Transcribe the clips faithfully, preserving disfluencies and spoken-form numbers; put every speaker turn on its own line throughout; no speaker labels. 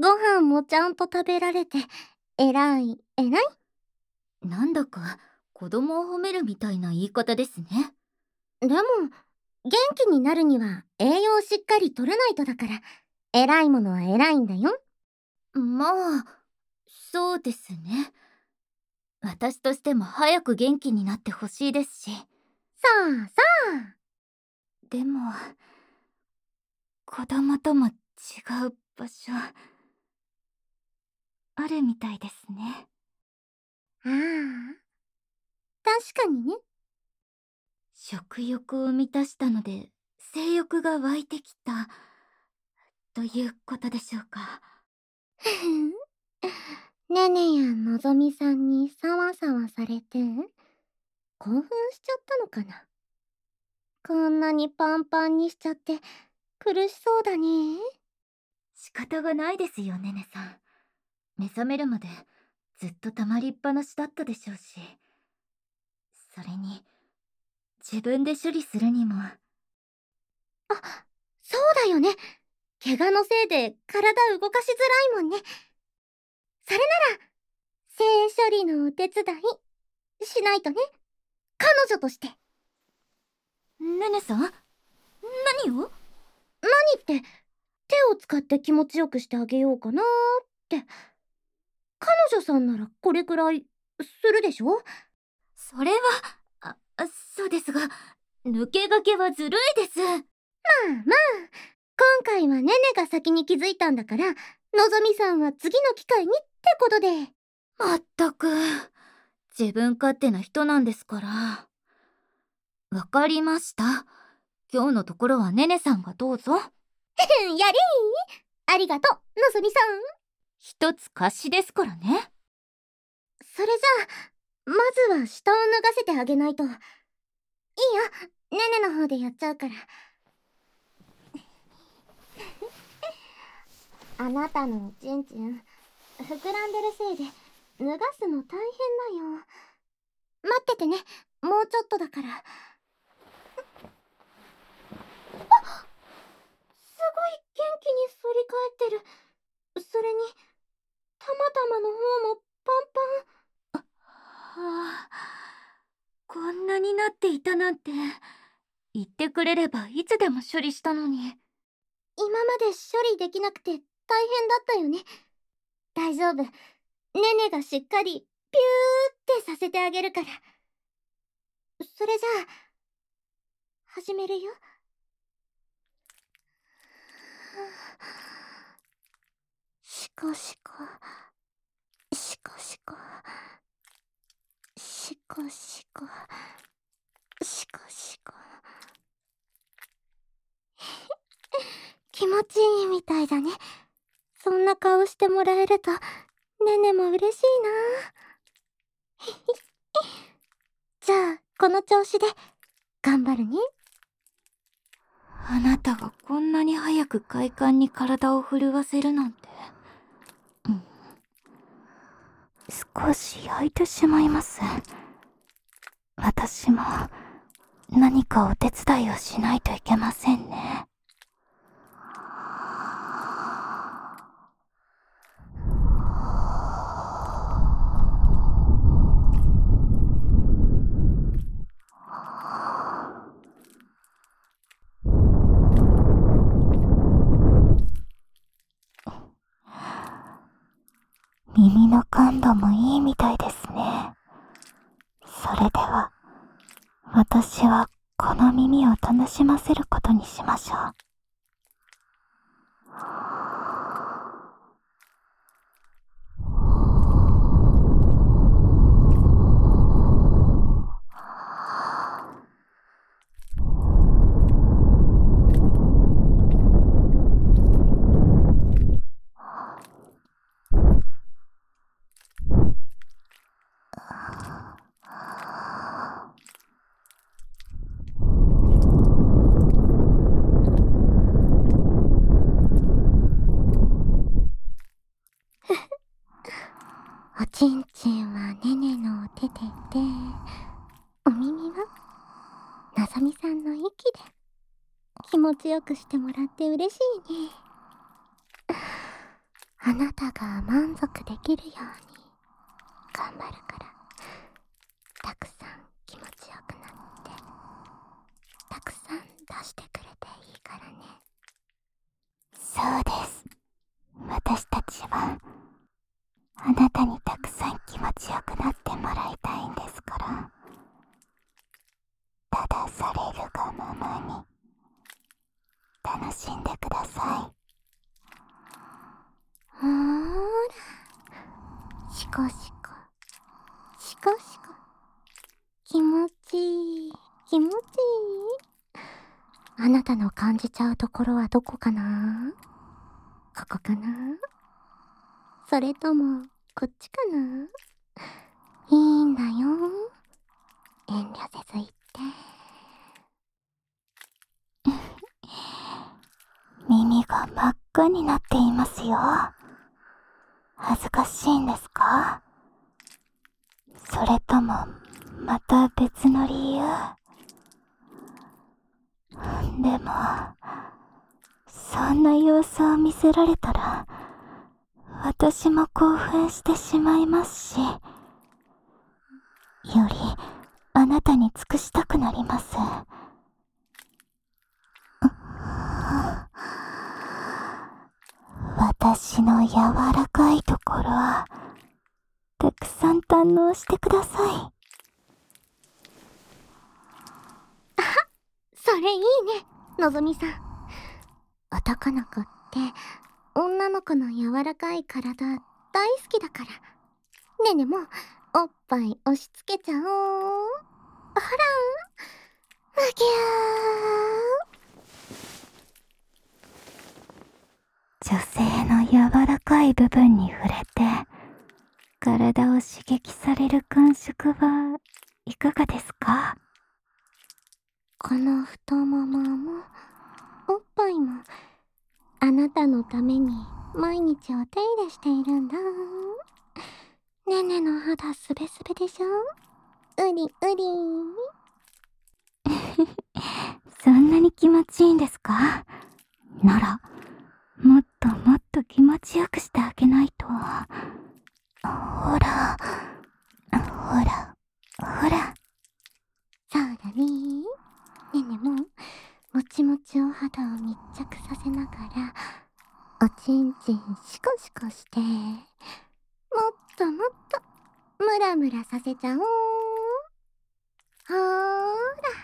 ご飯もちゃんと食べられて、えらい、えらい。
なんだか子供を褒めるみたいな言い方ですね。
でも、元気になるには栄養しっかり取らないとだから、偉いものは偉いんだよ。
まあ、そうですね。私としても早く元気になってほしいですし。
さあさあ。
でも、子供とも違う場所、あるみたいですね。
ああ、確かにね。
食欲を満たしたので性欲が湧いてきたということでしょうか。
ねねやのぞみさんにさわさわされて興奮しちゃったのかな。こんなにパンパンにしちゃって苦しそうだね。
仕方がないですよ、ねねさん。目覚めるまでずっとたまりっぱなしだったでしょうし、それに自分で処理するにも。あ、
そうだよね。怪我のせいで体動かしづらいもんね。それなら性処理のお手伝いしないとね。彼女として。
ねねさん、何を？
何って、手を使って気持ちよくしてあげようかなーって。彼女さんならこれくらいするでしょ。
それは、あ、そうですが、抜け駆けはずるいです。まあまあ、
今回はねねが先に気づいたんだから、のぞみさんは次の機会にってことで。
まったく、自分勝手な人なんですから。わかりました。今日のところはねねさんがどうぞ。
やりーありがとう、のぞみさん。
一つ貸しですからね。
それじゃあ、まずは下を脱がせてあげないと。いいよ、ねねの方でやっちゃうから。あなたのおちんちん膨らんでるせいで脱がすの大変だよ。待っててね、もうちょっとだから。あ、すごい元気に反り返ってる。それにたまたまの方もパンパン。
はあ、こんなになっていたなんて言ってくれればいつでも処理したのに。
今まで処理できなくて大変だったよね。大丈夫、ねねがしっかりピューってさせてあげるから。それじゃあ始めるよ。しこしこしこしこしこしこしこしこ。気持ちいいみたいだね。そんな顔してもらえるとねねも嬉しいな。じゃあこの調子で頑張るね。
あなたがこんなに早く快感に体を震わせるなんて、うん、少し焼いてしまいます。私も何かお手伝いをしないといけませんね。耳の感度もいいみたいですね。それでは、私はこの耳を楽しませることにしましょう。
おちんちんはねねのお手でで、お耳はのぞみさんの息で気持ちよくしてもらって嬉しいね。 あなたが満足できるように頑張るから、たくさん気持ちよくなってたくさん出してくれていいからね。
そうです。私たちはあなたにたくさん気持ちよくなってもらいたいんですから、ただされるがままに楽しんでください。
ほーら、シコシコシコシコ、気持ちいい気持ちいい。あなたの感じちゃうところはどこかな？ここかな？それともこっちかな？いいんだよ、遠慮せず言って。
耳が真っ赤になっていますよ。恥ずかしいんですか？それともまた別の理由？でもそんな様子を見せられたら私も興奮してしまいますし、よりあなたに尽くしたくなります。私の柔らかいところはたくさん堪能してください。
それいいね、のぞみさん。男の子って女の子の柔らかい体大好きだから、ねねもおっぱい押し付けちゃおう。ほら、むぎゅー。
女性の柔らかい部分に触れて体を刺激される感触はいかがですか？
この太もももおっぱいもあなたのために毎日お手入れしているんだ。ねねの肌すべすべでしょ？うりうり。
そんなに気持ちいいんですか？ならもっともっと気持ちよくしてあげないと。ほらほらほら。
そうだね。ねねももちもちお肌を密着させながらおちんちんシコシコして、もっともっとムラムラさせちゃおう。ほーら、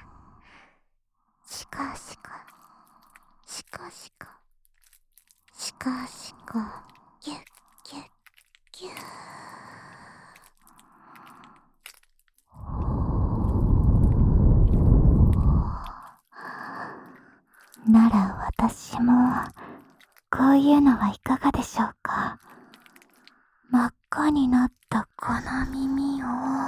シコシコシコシコシコシコ、ギュッギュッギュー。
なら私もこういうのはいかがでしょうか？真っ赤になったこの耳を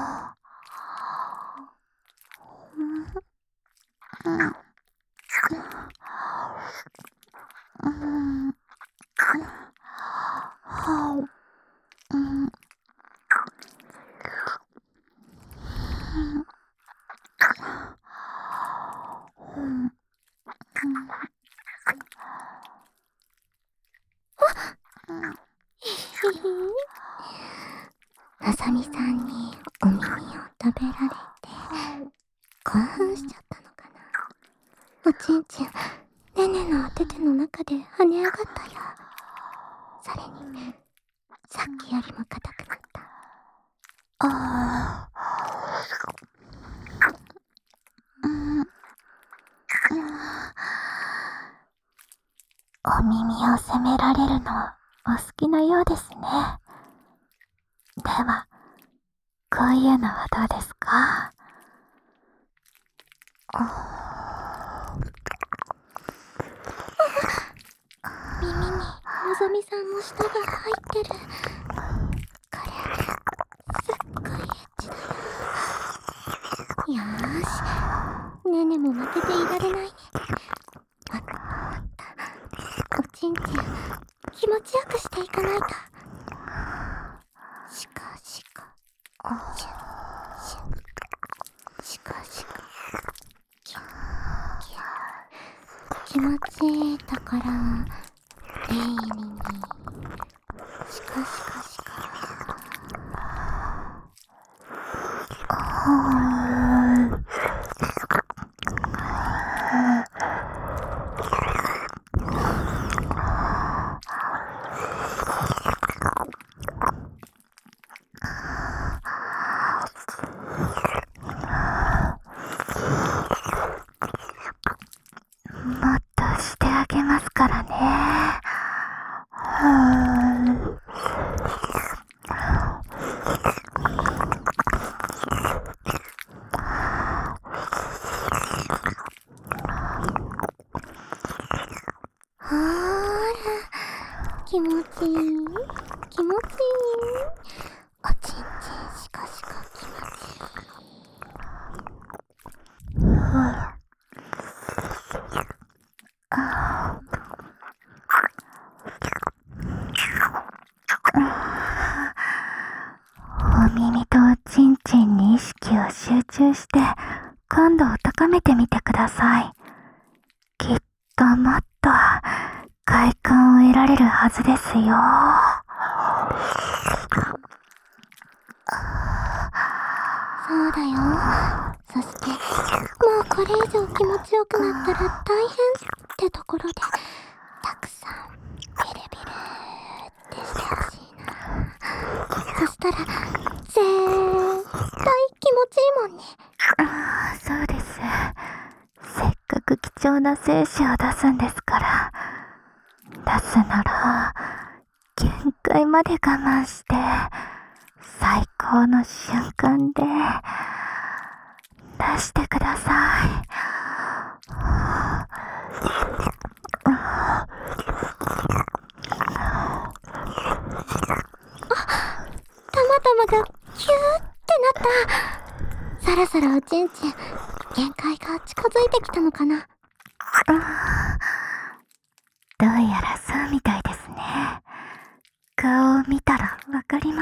のぞみさんにお耳を食べられて興奮しちゃったのかな。おちんちんねねのお手手の中で跳ね上がったよ。それにさっきよりも硬くなった。
ああ、お耳を責められるのお好きなようですね。ではこういうのはどうですか？
耳にのぞみさんの舌が入ってる。これすっごいエッチだよ。よーし、ねねも負けていられないね。もっともっとおちんちん気持ちよくしていかないと。シコシコシュッシュッシコシコキュッキュッ。気持ちいいところを念入りにほーら、気持ちいい、気持ちいい。おちんちんしこしこ気持ちいい。
お耳とおちんちんに意識を集中して感度を高めてみてください。きっともっと快感を得られるはずですよ。
そうだよ。そして、もうこれ以上気持ちよくなったら大変ってところで、たくさんビリビリってしてほしいな。そしたら、絶対気持ちいいもんね。
ああ、そうです。せっかく貴重な精子を出すんですから。出すなら、限界まで我慢して、最高の瞬間で、出してください。
たまたまがキューってなった。そろそろおちんちん、限界が近づいてきたのかな。
どうやらそうみたいですね。顔を見たらわかります。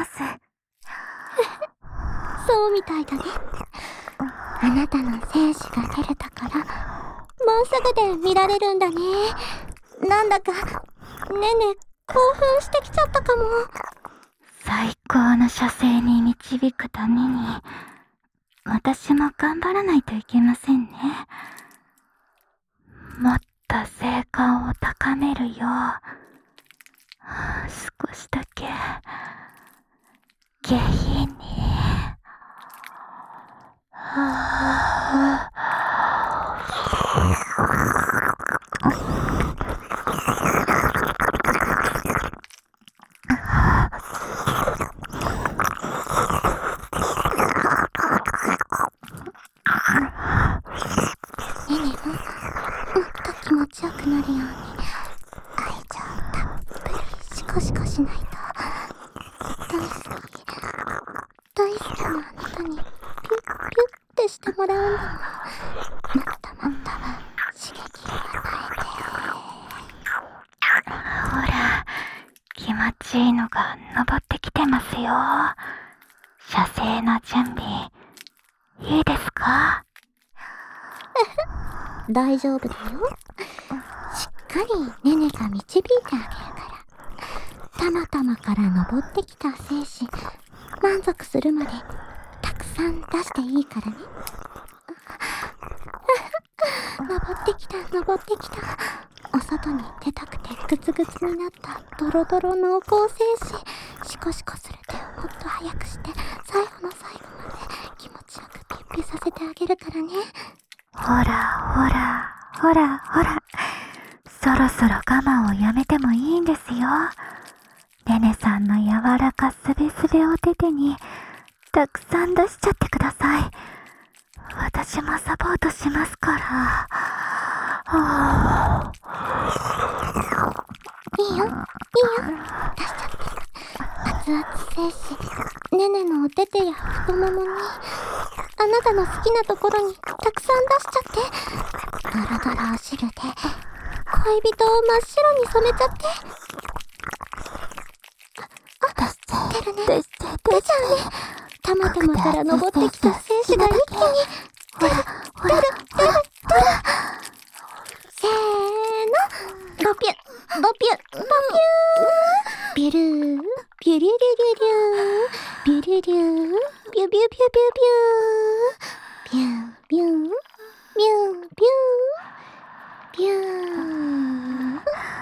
そうみたいだね。あなたの精子が出れたから、もうすぐで見られるんだね。なんだか、ねね、興奮してきちゃったかも。
最高の射精に導くために、私も頑張らないといけませんね。もっと性感を高めるよう、少しだけ、下品に、
ねねも、もっと気持ちよくなるように、愛情たっぷりシコシコしないと。大好き、大好きなあなたに、ピュッピュッってしてもらうんだもん。もっともっと刺激を与えて。
ほら、気持ちいいのが登ってきてますよ。射精の準備、いいですか？
大丈夫だよ。しっかりねねが導いてあげるから。たまたまから登ってきた精子、満足するまでたくさん出していいからね。登ってきた、登ってきた。お外に出たくてグツグツになったドロドロ濃厚精子、シコシコする手をもっと早くして、最後の最後まで気持ちよくピッピさせてあげるからね。
ほらほらほらほら、そろそろ我慢をやめてもいいんですよ。ねねさんの柔らかすべすべお手手にたくさん出しちゃってください。私もサポートしますから。はあ、
いいよ、いいよ、出しちゃって。熱々精子、ねねのお手手や太ももに、あなたの好きなところにたくさん出しちゃって。ドロドロお汁で恋人を真っ白に染めちゃって。あ、あ、出るね。出ちゃうね。たまたまから登ってきた精子が一気に出る、出る、出る、出る。せーの、ボピュッ、ボピュッ、ボピュー。ビュルー、ビュリュリュリュー、ビュリュリュー、ビュビュビュビュビュー、ビュー、ビュー、ビュー、ビュー、ビュー。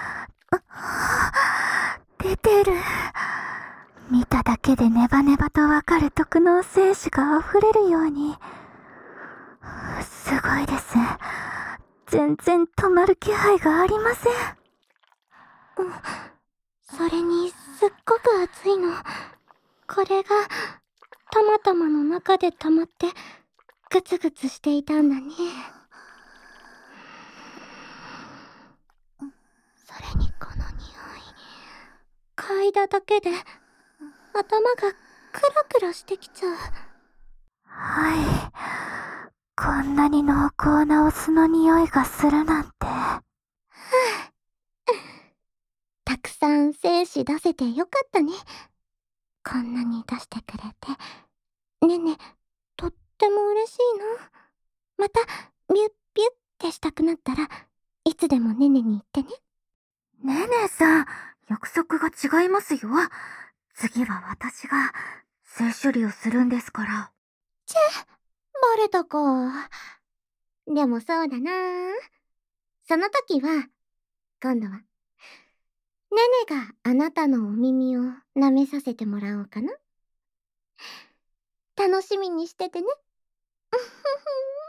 出てる。見ただけでネバネバとわかる特納精子が溢れるように。すごいです。全然止まる気配がありません。
それにすっごく熱いの。これがたまたまの中で溜まってグツグツしていたんだね。それにこの匂い、嗅いだだけで頭がクラクラしてきちゃう。
はい。こんなに濃厚なお酢の匂いがするなんて。
たくさん精子出せてよかったね。こんなに出してくれて。ねね、とっても嬉しいな。また、ビュッビュッってしたくなったらいつでもねねに言ってね。
ねねさん、約束が違いますよ。次は私が性処理をするんですから。
チェ、バレたか。でもそうだな。その時は、今度は、ねねがあなたのお耳を舐めさせてもらおうかな。楽しみにしててね。